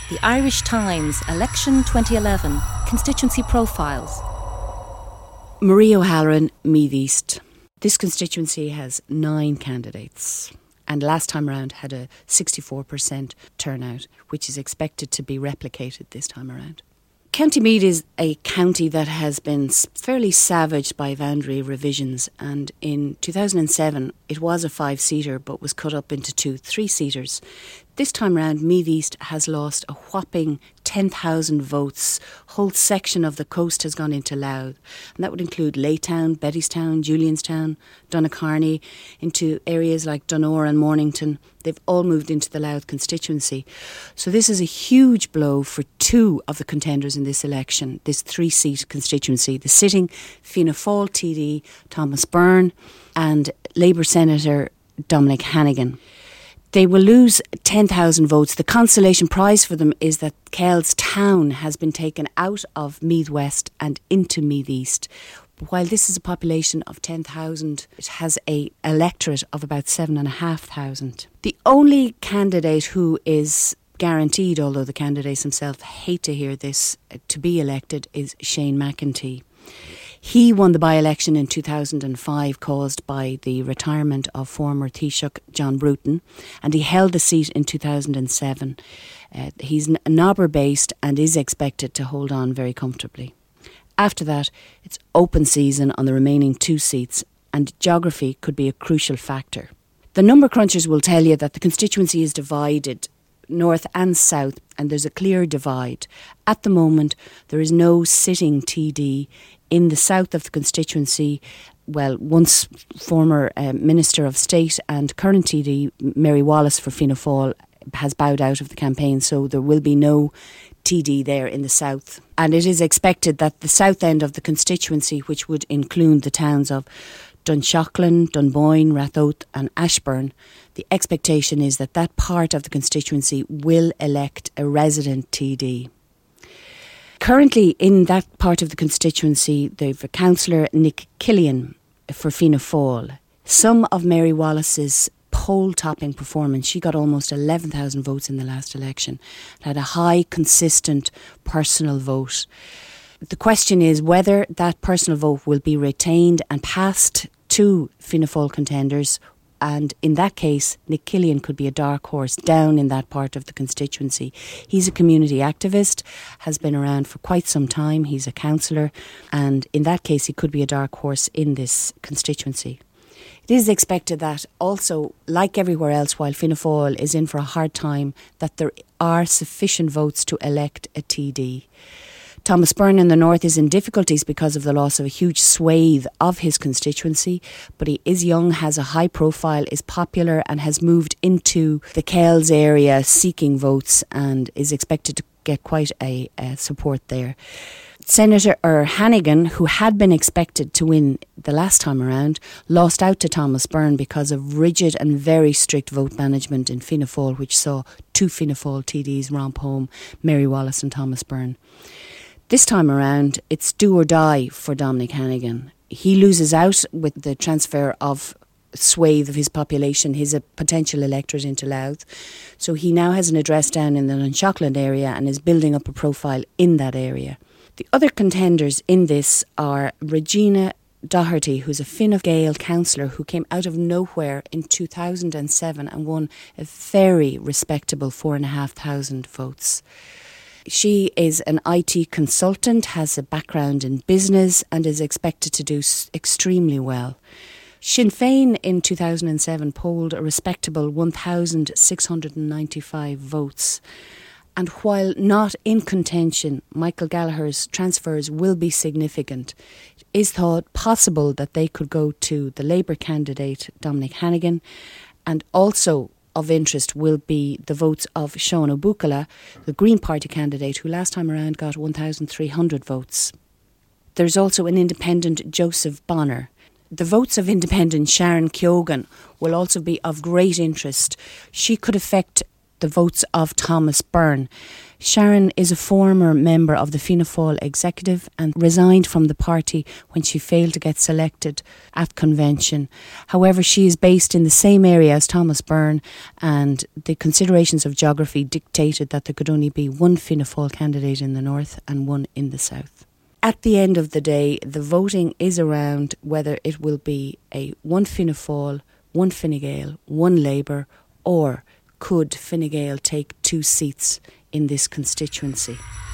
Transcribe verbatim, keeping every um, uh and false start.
The Irish Times, Election twenty eleven, Constituency Profiles. Marie O'Halloran, Meath East. This constituency has nine candidates and last time around had a sixty-four percent turnout, which is expected to be replicated this time around. County Meath is a county that has been fairly savaged by boundary revisions, and in two thousand seven it was a five-seater but was cut up into two three-seaters. This time round, Meath East has lost a whopping ten thousand votes. Whole section of the coast has gone into Louth, and that would include Laytown, Bettystown, Julianstown, Donacarney, into areas like Dunor and Mornington. They've all moved into the Louth constituency. So this is a huge blow for two of the contenders in this election, this three-seat constituency. The sitting Fianna Fáil T D, Thomas Byrne, and Labour Senator Dominic Hannigan. They will lose ten thousand votes. The consolation prize for them is that Kells Town has been taken out of Meath West and into Meath East. While this is a population of ten thousand, it has an electorate of about seven thousand five hundred. The only candidate who is guaranteed, although the candidates themselves hate to hear this, to be elected is Shane McEntee. He won the by-election in two thousand five caused by the retirement of former Taoiseach John Bruton, and he held the seat in two thousand seven. Uh, he's Nobber-based and is expected to hold on very comfortably. After that, it's open season on the remaining two seats, and geography could be a crucial factor. The number crunchers will tell you that the constituency is divided north and south, and there's a clear divide. At the moment, there is no sitting T D in the south of the constituency. Well, once former uh, Minister of State and current T D, Mary Wallace for Fianna Fáil, has bowed out of the campaign, so there will be no T D there in the south. And it is expected that the south end of the constituency, which would include the towns of Dunshaughlin, Dunboyne, Rathoath and Ashburn, the expectation is that that part of the constituency will elect a resident T D. Currently in that part of the constituency, they've a councillor, Nick Killian, for Fianna Fáil. Some of Mary Wallace's poll-topping performance, she got almost eleven thousand votes in the last election, had a high, consistent personal vote. The question is whether that personal vote will be retained and passed to Fianna Fáil contenders, and in that case, Nick Killian could be a dark horse down in that part of the constituency. He's a community activist, has been around for quite some time. He's a councillor, and in that case, he could be a dark horse in this constituency. It is expected that also, like everywhere else, while Fianna Fáil is in for a hard time, that there are sufficient votes to elect a T D. Thomas Byrne in the north is in difficulties because of the loss of a huge swathe of his constituency, but he is young, has a high profile, is popular and has moved into the Kells area seeking votes and is expected to get quite a, a support there. Senator er, Hannigan, who had been expected to win the last time around, lost out to Thomas Byrne because of rigid and very strict vote management in Fianna Fáil, which saw two Fianna Fáil T Ds romp home, Mary Wallace and Thomas Byrne. This time around, it's do or die for Dominic Hannigan. He loses out with the transfer of swathe of his population, his uh, potential electorate into Louth. So he now has an address down in the Dunshaughlin area and is building up a profile in that area. The other contenders in this are Regina Doherty, who's a Fine Gael councillor who came out of nowhere in two thousand seven and won a very respectable four thousand five hundred votes. She is an I T consultant, has a background in business and is expected to do extremely well. Sinn Féin in two thousand seven polled a respectable one thousand six hundred ninety-five votes. And while not in contention, Michael Gallagher's transfers will be significant. It is thought possible that they could go to the Labour candidate, Dominic Hannigan, and also of interest will be the votes of Sean O'Bucala, the Green Party candidate, who last time around got one thousand three hundred votes. There's also an independent, Joseph Bonner. The votes of independent Sharon Keoghan will also be of great interest. She could affect the votes of Thomas Byrne. Sharon is a former member of the Fianna Fáil executive and resigned from the party when she failed to get selected at convention. However, she is based in the same area as Thomas Byrne, and the considerations of geography dictated that there could only be one Fianna Fáil candidate in the north and one in the south. At the end of the day, the voting is around whether it will be a one Fianna Fáil, one Fine Gael, one Labour, or could Fine Gael take two seats in this constituency.